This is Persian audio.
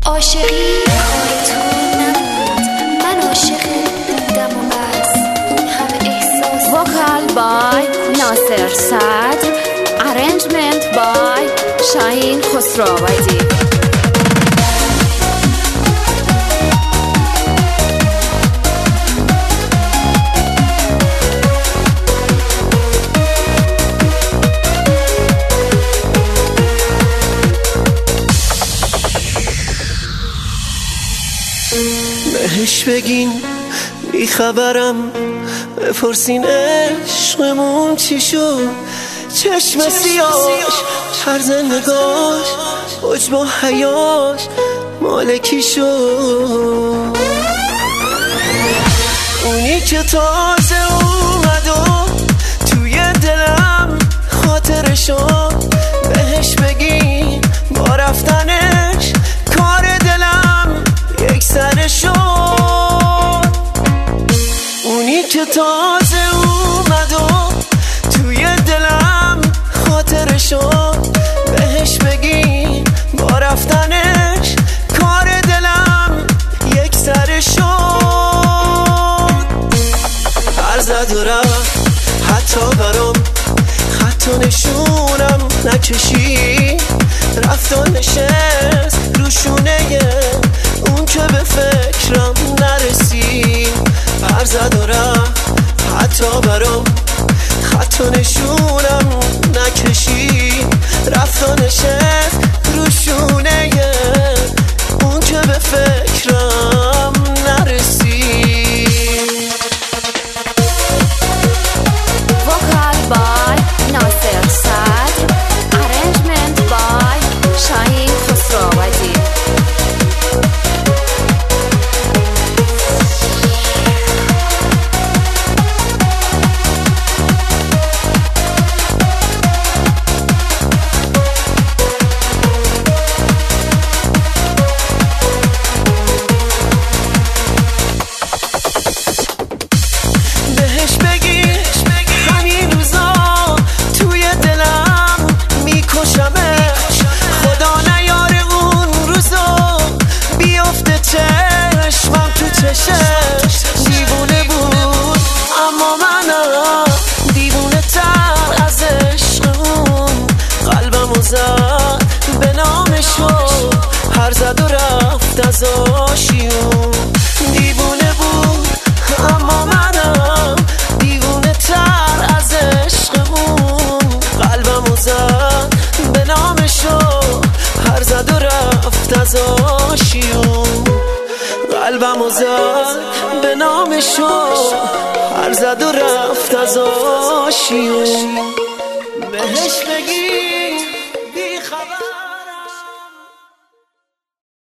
عاشقی کار تو نبود، من عاشق بودم و بس. اون همه احساس. وکال بای ناصر صدر، ارنجمنت بای شاهین خسروآبادی. بهش بگین بیخبرم، بپرسین عشقمون چی شد. چشم سیاش، طرز نگاش، حجم و حیاش مالکی شد. اونی که تازه اومد و توی دلم خاطر شد. بهش بگین با رفتنش کار دلم یک سر شد. اونی که تازه اومد و توی دلم خاطر شد. بهش بگین با رفتنش کار دلم یک سر شد. هر زد و رفت حتی برام خط و نشونم نکشید. رفت و نشست روشونه اون که به فکرم نرسید. هر زد و رفت حتی برام خط و نشونم نکشید. رفت و نشست روشونه اون که به فکرم نرسید. وکال بای ناصر صدر، ارنجمنت بای شاهین خسروآبادی. دیوونه بود اما منم دیوونه تر از عشق اون. قلبمو زد به نامشو، هر زد و رفت از آشیون. دیوونه بود اما منم دیوونه تر از عشق اون. قلبمو زد به نامشو، هر زد و رفت از آشیون. قلبمو زد به نامشو، هر زد و رفت از آشیون. بهش بگی